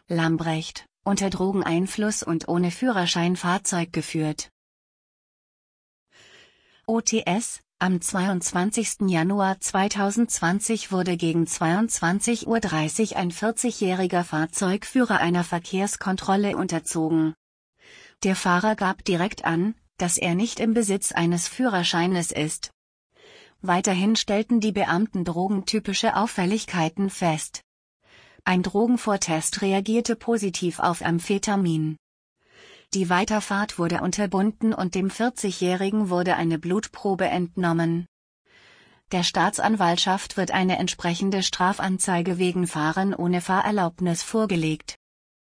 Lambrecht, unter Drogeneinfluss und ohne Führerschein Fahrzeug geführt. OTS: Am 22. Januar 2020 wurde gegen 22:30 Uhr ein 40-jähriger Fahrzeugführer einer Verkehrskontrolle unterzogen. Der Fahrer gab direkt an, dass er nicht im Besitz eines Führerscheines ist. Weiterhin stellten die Beamten drogentypische Auffälligkeiten fest. Ein Drogenvortest reagierte positiv auf Amphetamin. Die Weiterfahrt wurde unterbunden und dem 40-Jährigen wurde eine Blutprobe entnommen. Der Staatsanwaltschaft wird eine entsprechende Strafanzeige wegen Fahren ohne Fahrerlaubnis vorgelegt.